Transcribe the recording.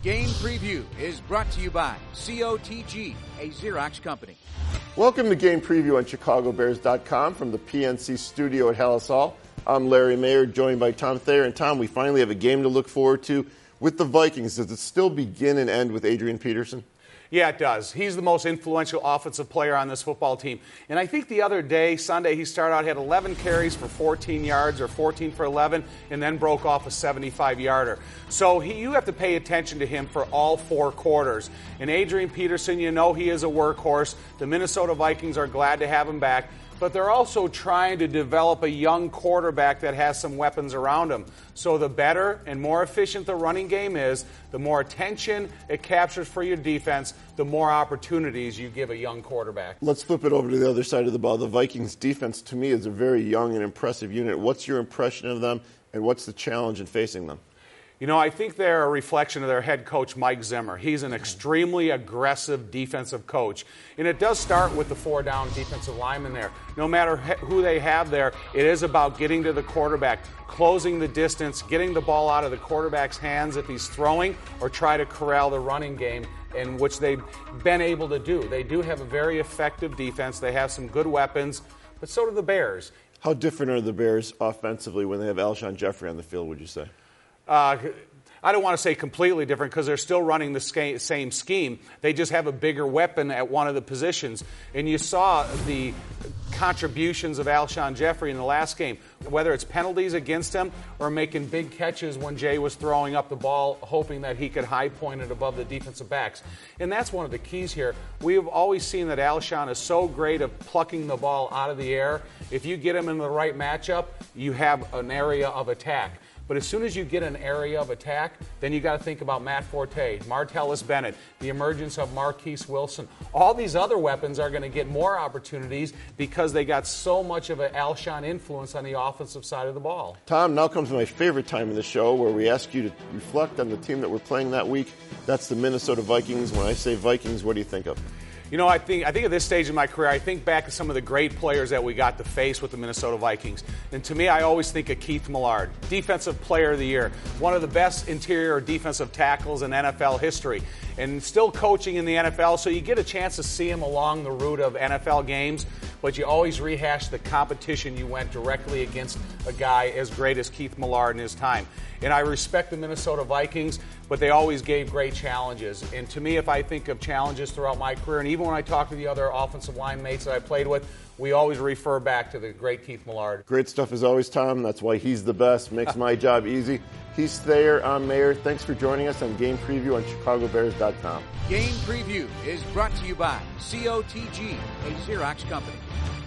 Game Preview is brought to you by COTG, a Xerox company. Welcome to Game Preview on ChicagoBears.com from the PNC studio at Halas Hall. I'm Larry Mayer, joined by Tom Thayer. And Tom, we finally have a game to look forward to with the Vikings. Does it still begin and end with Adrian Peterson? Yeah, it does. He's the most influential offensive player on this football team. And I think the other day, Sunday, he started out, had 11 carries for 14 yards or 14 for 11, and then broke off a 75-yarder. So you have to pay attention to him for all four quarters. And Adrian Peterson, you know he is a workhorse. The Minnesota Vikings are glad to have him back. But they're also trying to develop a young quarterback that has some weapons around him. So the better and more efficient the running game is, the more attention it captures for your defense, the more opportunities you give a young quarterback. Let's flip it over to the other side of the ball. The Vikings defense, to me, is a very young and impressive unit. What's your impression of them, and what's the challenge in facing them? You know, I think they're a reflection of their head coach, Mike Zimmer. He's an extremely aggressive defensive coach. And it does start with the four-down defensive lineman there. No matter who they have there, it is about getting to the quarterback, closing the distance, getting the ball out of the quarterback's hands if he's throwing, or try to corral the running game, in which they've been able to do. They do have a very effective defense. They have some good weapons, but so do the Bears. How different are the Bears offensively when they have Alshon Jeffrey on the field, would you say? I don't want to say completely different because they're still running the same scheme. They just have a bigger weapon at one of the positions. And you saw the contributions of Alshon Jeffrey in the last game, whether it's penalties against him or making big catches when Jay was throwing up the ball, hoping that he could high point it above the defensive backs. And that's one of the keys here. We have always seen that Alshon is so great at plucking the ball out of the air. If you get him in the right matchup, you have an area of attack. But as soon as you get an area of attack, then you got to think about Matt Forte, Martellus Bennett, the emergence of Marquise Wilson. All these other weapons are going to get more opportunities because they got so much of an Alshon influence on the offensive side of the ball. Tom, now comes my favorite time in the show where we ask you to reflect on the team that we're playing that week. That's the Minnesota Vikings. When I say Vikings, what do you think of? You know, I think at this stage in my career, I think back to some of the great players that we got to face with the Minnesota Vikings. And to me, I always think of Keith Millard, Defensive Player of the Year, one of the best interior defensive tackles in NFL history, and still coaching in the NFL, so you get a chance to see him along the route of NFL games, but you always rehash the competition you went directly against a guy as great as Keith Millard in his time. And I respect the Minnesota Vikings, but they always gave great challenges. And to me, if I think of challenges throughout my career, and even when I talk to the other offensive line mates that I played with, we always refer back to the great Keith Millard. Great stuff as always, Tom. That's why he's the best. Makes my job easy. He's Thayer. I'm Mayer. Thanks for joining us on Game Preview on ChicagoBears.com. Game Preview is brought to you by COTG, a Xerox company.